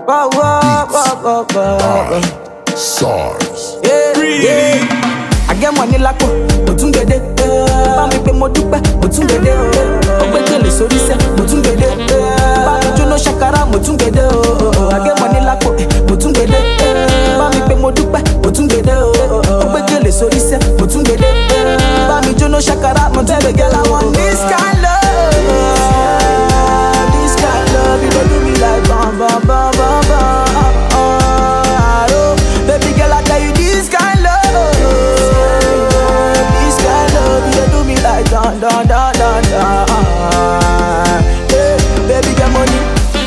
Whoa, whoa, whoa, whoa. SARS. Yeah. I get money like mo tún gbede. Bá mi pé mo dúpẹ́, mo tún gbede. Ó gbé gèlè sórí sẹ́, mo tún gbede. Bá mi jóná ṣàkàrà, mo tún gbede. I get money like mo tún gbede. Bá mi pé mo dúpẹ́, mo tún gbede. Ó gbé gèlè sórí sẹ́, mo tún gbede. Bá mi jóná ṣàkàrà, mo tún gbede. Girl, I want this kind love. This kind love, you dey do me like bam, bam, bam, bam, bam. Baby girl, I tell you this kind love. This kind love, you dey do me like dun, dun, dun, dun, dun. Yeah, baby, get money.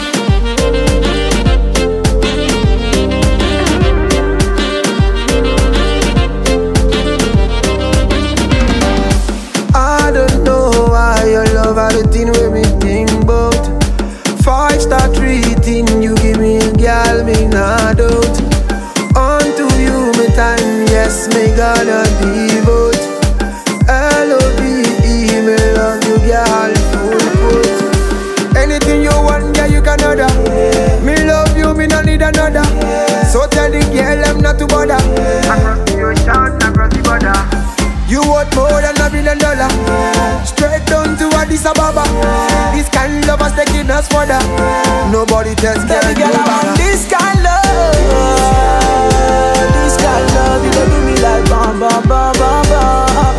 I don't know why your love are the thing with me think about. 5-star treating, you give me a girl, me not out. Unto you, me time, yes, me gonna devote. L-O-V-E, me love you, girl, full put. Anything you want, yeah, you can order. Me love you, me no need another. So tell the girl, I'm not to bother. Across the ocean, across the border. You want more than $1 billion. Straight down to Addis Ababa. This kind of love is taking us further. Nobody tells Baby girl, I want this kind love. This kind love, you dey do me like bam, bam, bam, bam, bam.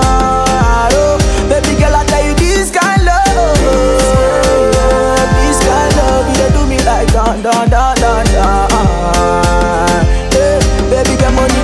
Baby girl, I tell you this kind love. This kind love, you dey do me like dun, dun, dun, dun, dun. Yeah, baby, get money.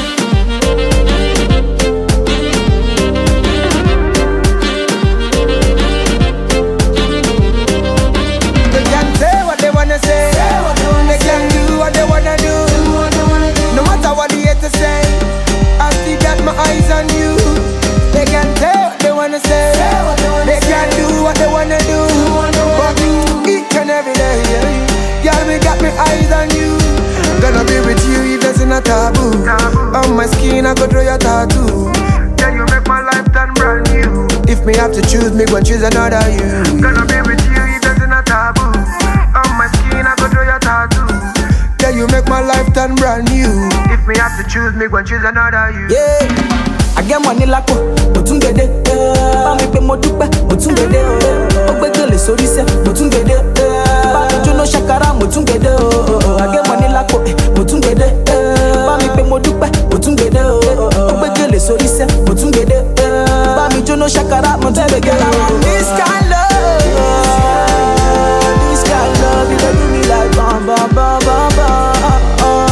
They can do what they wanna do. No matter what the haters say, I still got my eyes on you. They can say what they wanna say. They can do what they wanna do. But each and every day, girl, me got my eyes on you. Gonna be with you if there's not taboo. On my skin I go draw your tattoo. Yeah, you make my life turn brand new. If me have to choose, me go choose another you. Gonna be with you if there's not taboo. On my skin I go draw your tattoo. Yeah, you make my life turn brand new. If me have to choose, me go choose another you. Yeah, I get money like mo tún gbede. Bá mi pé mo dúpẹ́, mo tún gbede. Ó gbé gèlè sórí sẹ́, mo tún gbede. Bá mi jóná ṣàkàrà, mo tún gbede. I get money like mo tún gbede. Bá mi pé mo dúpẹ́, mo tún gbede. Ó gbé gèlè sórí sẹ́, mo tún gbede. Bá mi jóná ṣàkàrà, mo tún gbede. Girl, I want this kind love. This kind love, you dey do me like bam, bam, bam, bam, bam.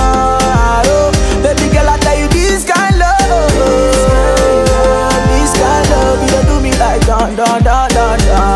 Baby girl, I tell you this kind love. This kind love, you dey do me like dun, dun, dun, dun, dun.